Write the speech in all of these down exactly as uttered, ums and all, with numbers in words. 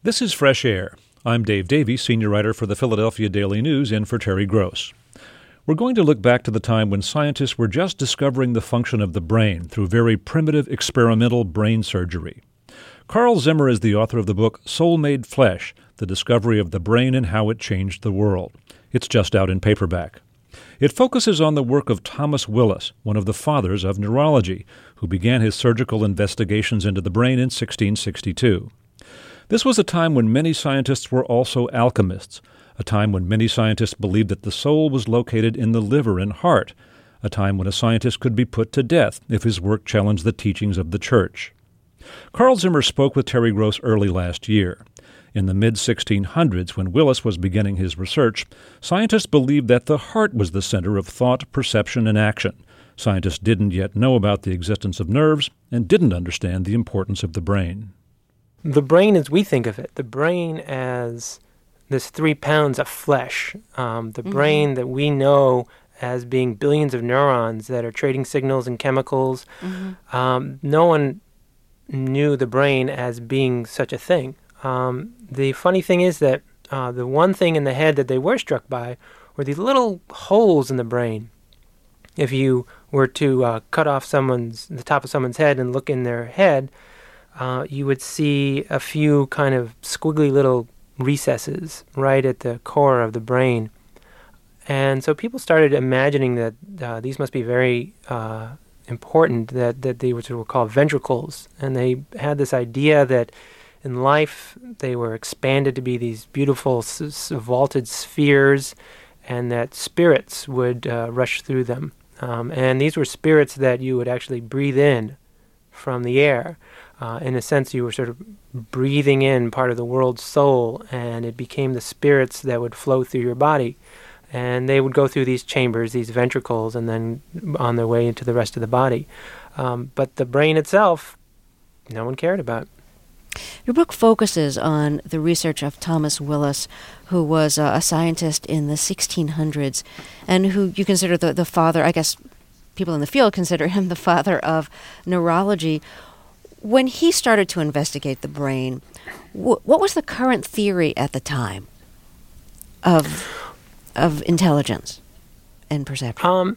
This is Fresh Air. I'm Dave Davies, senior writer for the Philadelphia Daily News, in for Terry Gross. We're going to look back to the time when scientists were just discovering the function of the brain through very primitive experimental brain surgery. Carl Zimmer is the author of the book Soul Made Flesh, The Discovery of the Brain and How It Changed the World. It's just out in paperback. It focuses on the work of Thomas Willis, one of the fathers of neurology, who began his surgical investigations into the brain in sixteen sixty-two. This was a time when many scientists were also alchemists, a time when many scientists believed that the soul was located in the liver and heart, a time when a scientist could be put to death if his work challenged the teachings of the Church. Carl Zimmer spoke with Terry Gross early last year. In the mid sixteen hundreds, when Willis was beginning his research, scientists believed that the heart was the center of thought, perception, and action. Scientists didn't yet know about the existence of nerves and didn't understand the importance of the brain. The brain as we think of it, the brain as this three pounds of flesh, um, the mm-hmm. brain that we know as being billions of neurons that are trading signals and chemicals. Mm-hmm. Um, no one knew the brain as being such a thing. Um, the funny thing is that uh, the one thing in the head that they were struck by were these little holes in the brain. If you were to uh, cut off someone's the top of someone's head and look in their head, Uh, you would see a few kind of squiggly little recesses right at the core of the brain. And so people started imagining that uh, these must be very uh, important, that, that they were, were called ventricles. And they had this idea that in life they were expanded to be these beautiful s- s- vaulted spheres, and that spirits would uh, rush through them. Um, and these were spirits that you would actually breathe in from the air. Uh, in a sense, you were sort of breathing in part of the world's soul, and it became the spirits that would flow through your body. And they would go through these chambers, these ventricles, and then on their way into the rest of the body. Um, but the brain itself, no one cared about. Your book focuses on the research of Thomas Willis, who was uh, a scientist in the sixteen hundreds, and who you consider the, the father, I guess people in the field consider him the father of neurology. When he started to investigate the brain, wh- what was the current theory at the time of of intelligence and perception? Um,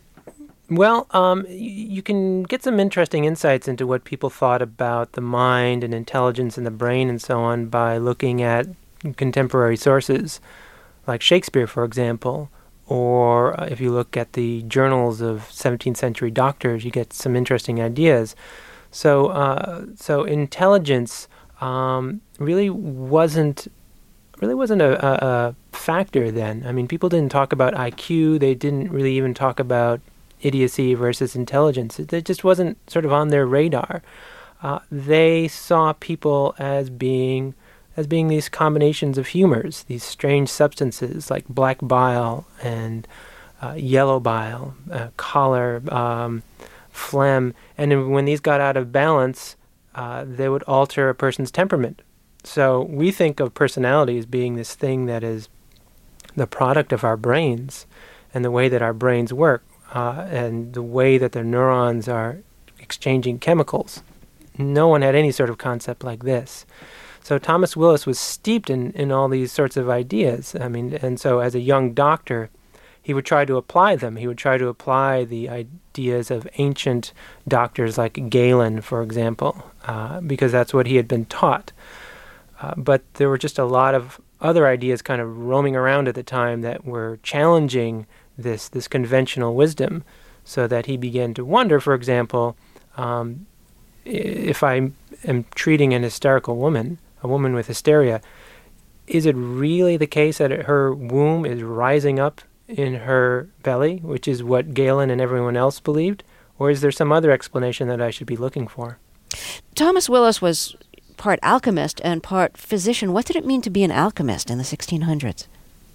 well, um, y- you can get some interesting insights into what people thought about the mind and intelligence in the brain and so on by looking at contemporary sources, like Shakespeare, for example. Or uh, if you look at the journals of seventeenth century doctors, you get some interesting ideas. So, uh, so intelligence um, really wasn't really wasn't a, a, a factor then. I mean, people didn't talk about I Q. They didn't really even talk about idiocy versus intelligence. It, it just wasn't sort of on their radar. Uh, they saw people as being as being these combinations of humors, these strange substances like black bile and uh, yellow bile, uh, choler. Um, phlegm, and when these got out of balance, uh, they would alter a person's temperament. So we think of personality as being this thing that is the product of our brains and the way that our brains work uh, and the way that the neurons are exchanging chemicals. No one had any sort of concept like this. So Thomas Willis was steeped in, in all these sorts of ideas. I mean, and so as a young doctor, he would try to apply them. He would try to apply the ideas of ancient doctors like Galen, for example, uh, because that's what he had been taught. Uh, but there were just a lot of other ideas kind of roaming around at the time that were challenging this this conventional wisdom, so that he began to wonder, for example, um, if I am treating an hysterical woman, a woman with hysteria, is it really the case that her womb is rising up in her belly, which is what Galen and everyone else believed? Or is there some other explanation that I should be looking for? Thomas Willis was part alchemist and part physician. What did it mean to be an alchemist in the sixteen hundreds?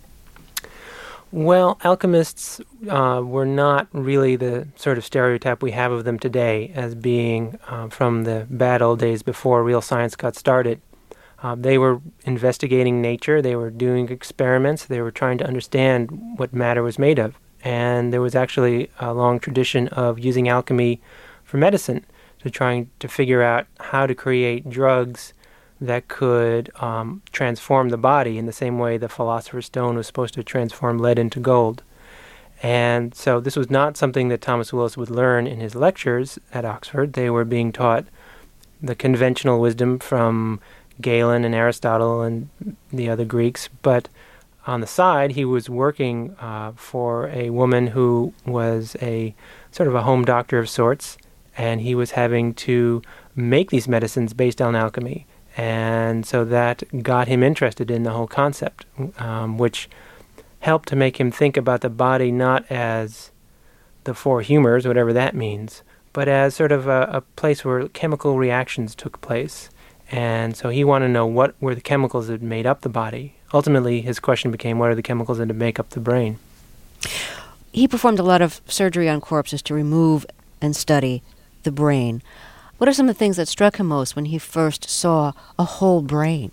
Well, alchemists uh, were not really the sort of stereotype we have of them today as being uh, from the bad old days before real science got started. Uh, they were investigating nature, they were doing experiments, they were trying to understand what matter was made of. And there was actually a long tradition of using alchemy for medicine, to trying to figure out how to create drugs that could um, transform the body in the same way the Philosopher's Stone was supposed to transform lead into gold. And so this was not something that Thomas Willis would learn in his lectures at Oxford. They were being taught the conventional wisdom from Galen and Aristotle and the other Greeks. But on the side, he was working uh, for a woman who was a sort of a home doctor of sorts, and he was having to make these medicines based on alchemy. And so that got him interested in the whole concept, um, which helped to make him think about the body not as the four humors, whatever that means, but as sort of a, a place where chemical reactions took place. And so he wanted to know what were the chemicals that made up the body. Ultimately, his question became, what are the chemicals that make up the brain? He performed a lot of surgery on corpses to remove and study the brain. What are some of the things that struck him most when he first saw a whole brain?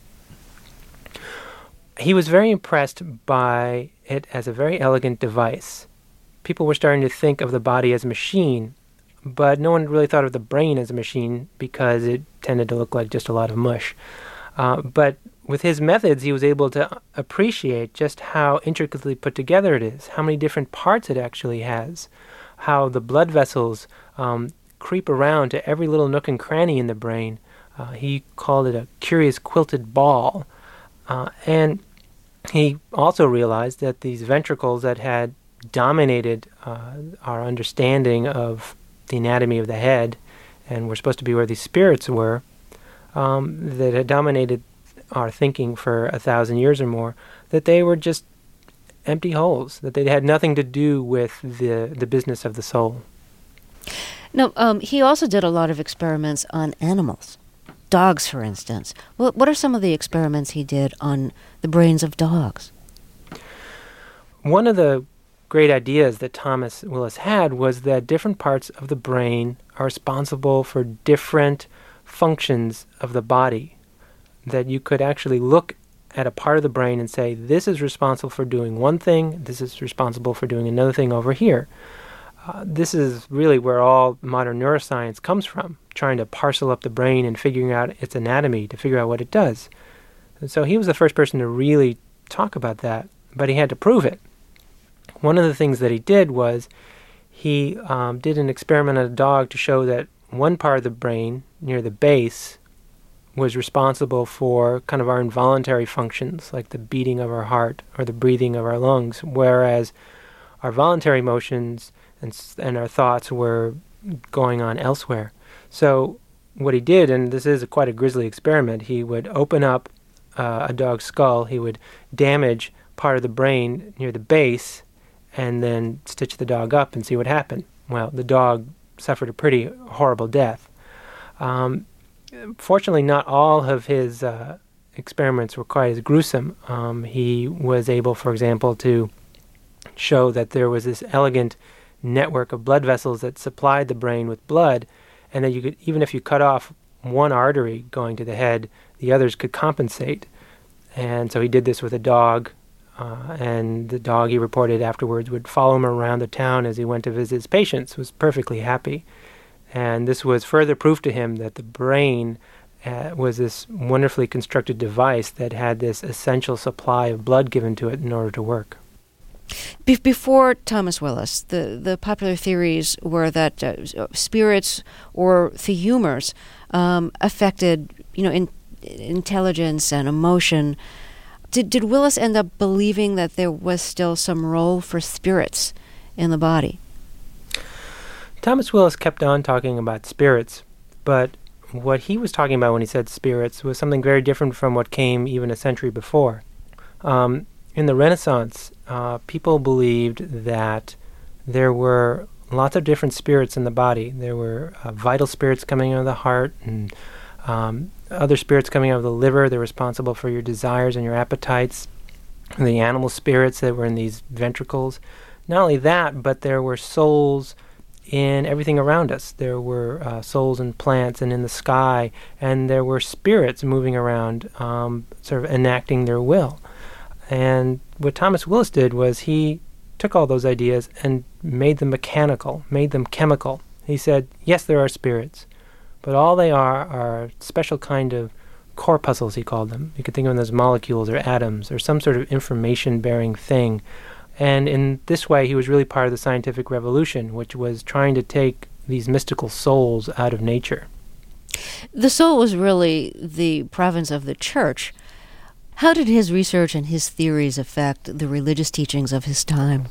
He was very impressed by it as a very elegant device. People were starting to think of the body as a machine, but no one really thought of the brain as a machine because it tended to look like just a lot of mush. Uh, but with his methods, he was able to appreciate just how intricately put together it is, how many different parts it actually has, how the blood vessels um, creep around to every little nook and cranny in the brain. Uh, he called it a curious quilted ball. Uh, and he also realized that these ventricles that had dominated uh, our understanding of the anatomy of the head, and were supposed to be where these spirits were, um, that had dominated our thinking for a thousand years or more, that they were just empty holes, that they had nothing to do with the, the business of the soul. Now, um, he also did a lot of experiments on animals. Dogs, for instance. What, what are some of the experiments he did on the brains of dogs? One of the great ideas that Thomas Willis had was that different parts of the brain are responsible for different functions of the body. That you could actually look at a part of the brain and say, this is responsible for doing one thing, this is responsible for doing another thing over here. Uh, this is really where all modern neuroscience comes from, trying to parcel up the brain and figuring out its anatomy to figure out what it does. And so he was the first person to really talk about that, but he had to prove it. One of the things that he did was he um, did an experiment on a dog to show that one part of the brain, near the base, was responsible for kind of our involuntary functions, like the beating of our heart or the breathing of our lungs, whereas our voluntary motions and, and our thoughts were going on elsewhere. So what he did, and this is a quite a grisly experiment, he would open up uh, a dog's skull, he would damage part of the brain near the base, and then stitch the dog up and see what happened. Well, the dog suffered a pretty horrible death. Um, fortunately, not all of his uh, experiments were quite as gruesome. Um, he was able, for example, to show that there was this elegant network of blood vessels that supplied the brain with blood, and that you could, even if you cut off one artery going to the head, the others could compensate. And so he did this with a dog, uh, and the dog, he reported afterwards, would follow him around the town as he went to visit his patients, was perfectly happy. And this was further proof to him that the brain uh, was this wonderfully constructed device that had this essential supply of blood given to it in order to work. Be- before Thomas Willis, the, the popular theories were that uh, spirits or the humors um, affected, you know, in, intelligence and emotion. Did did Willis end up believing that there was still some role for spirits in the body? Thomas Willis kept on talking about spirits, but what he was talking about when he said spirits was something very different from what came even a century before. Um, in the Renaissance, uh, people believed that there were lots of different spirits in the body. There were uh, vital spirits coming out of the heart, and um, other spirits coming out of the liver. They're responsible for your desires and your appetites. And the animal spirits that were in these ventricles. Not only that, but there were souls in everything around us. There were uh, souls in plants and in the sky, and there were spirits moving around, um, sort of enacting their will. And what Thomas Willis did was he took all those ideas and made them mechanical, made them chemical. He said, yes, there are spirits, but all they are are a special kind of corpuscles, he called them. You could think of them as molecules or atoms or some sort of information-bearing thing. And in this way, he was really part of the scientific revolution, which was trying to take these mystical souls out of nature. The soul was really the province of the church. How did his research and his theories affect the religious teachings of his time?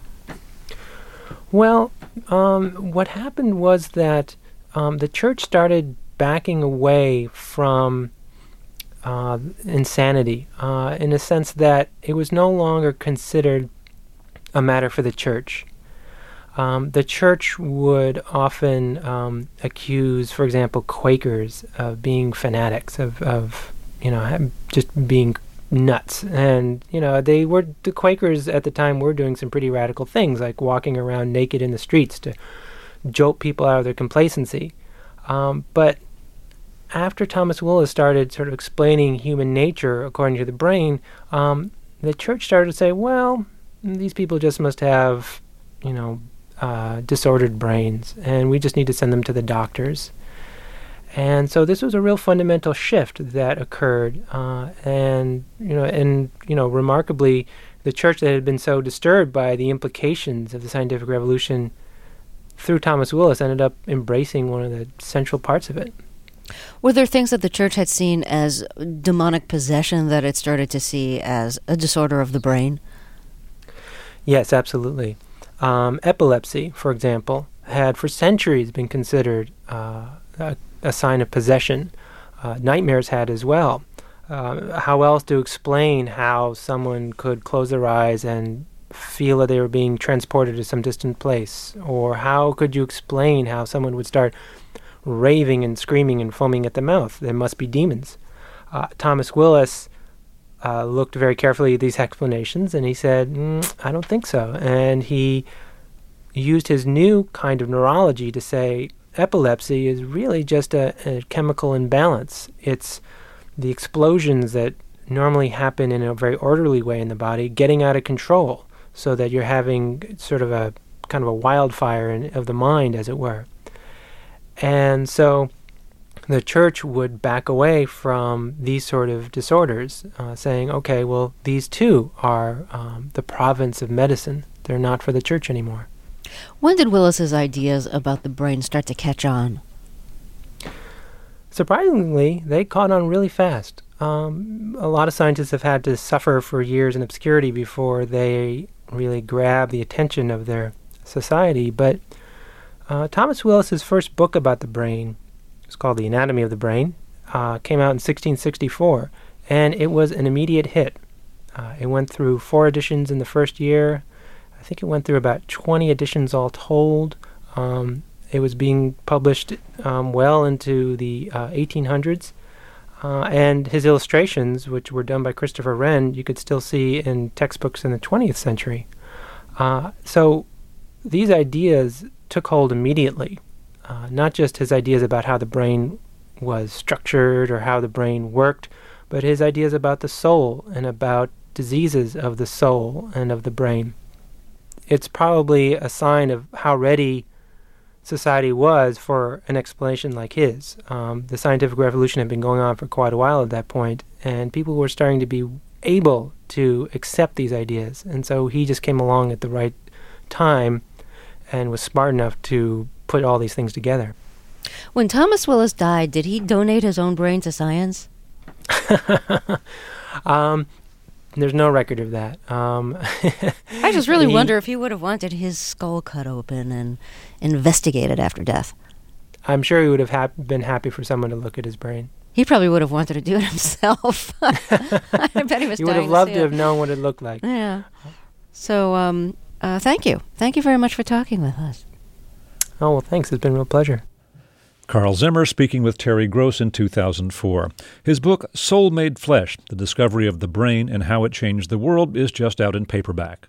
Well, um, what happened was that um, the church started backing away from uh, insanity uh, in a sense that it was no longer considered a matter for the church. Um, the church would often um, accuse, for example, Quakers of being fanatics, of, of you know, just being nuts. And, you know, they were, the Quakers at the time were doing some pretty radical things, like walking around naked in the streets to jolt people out of their complacency. Um, but after Thomas Willis started sort of explaining human nature according to the brain, um, the church started to say, well, these people just must have, you know, uh, disordered brains, and we just need to send them to the doctors. And so this was a real fundamental shift that occurred, uh, and you know, and you know, remarkably, the church that had been so disturbed by the implications of the scientific revolution through Thomas Willis ended up embracing one of the central parts of it. Were there things that the church had seen as demonic possession that it started to see as a disorder of the brain? Yes, absolutely. Um, epilepsy, for example, had for centuries been considered uh, a, a sign of possession. Uh, nightmares had as well. Uh, how else to explain how someone could close their eyes and feel that they were being transported to some distant place? Or how could you explain how someone would start raving and screaming and foaming at the mouth? There must be demons. Uh, Thomas Willis Uh, looked very carefully at these explanations, and he said, mm, I don't think so. And he used his new kind of neurology to say epilepsy is really just a, a chemical imbalance. It's the explosions that normally happen in a very orderly way in the body getting out of control, so that you're having sort of a kind of a wildfire in, of the mind, as it were. And so the church would back away from these sort of disorders, uh, saying, okay, well, these too are um, the province of medicine. They're not for the church anymore. When did Willis's ideas about the brain start to catch on? Surprisingly, they caught on really fast. Um, a lot of scientists have had to suffer for years in obscurity before they really grab the attention of their society. But uh, Thomas Willis's first book about the brain, it's called The Anatomy of the Brain, uh, came out in sixteen sixty-four, and it was an immediate hit. Uh, it went through four editions in the first year. I think it went through about twenty editions all told. Um, it was being published um, well into the uh, eighteen hundreds, uh, and his illustrations, which were done by Christopher Wren, you could still see in textbooks in the twentieth century. Uh, so these ideas took hold immediately. Uh, not just his ideas about how the brain was structured or how the brain worked, but his ideas about the soul and about diseases of the soul and of the brain. It's probably a sign of how ready society was for an explanation like his. Um, the scientific revolution had been going on for quite a while at that point, and people were starting to be able to accept these ideas. And so he just came along at the right time and was smart enough to put all these things together. When Thomas Willis died, did he donate his own brain to science? um, there's no record of that. Um, I just really he, wonder if he would have wanted his skull cut open and investigated after death. I'm sure he would have hap- been happy for someone to look at his brain. He probably would have wanted to do it himself. I bet he was He would have dying loved to, to see have it. known what it looked like. Yeah. So, um, uh, thank you. Thank you very much for talking with us. Oh, well, thanks. It's been a real pleasure. Carl Zimmer speaking with Terry Gross in two thousand four. His book, Soul Made Flesh, The Discovery of the Brain and How It Changed the World, is just out in paperback.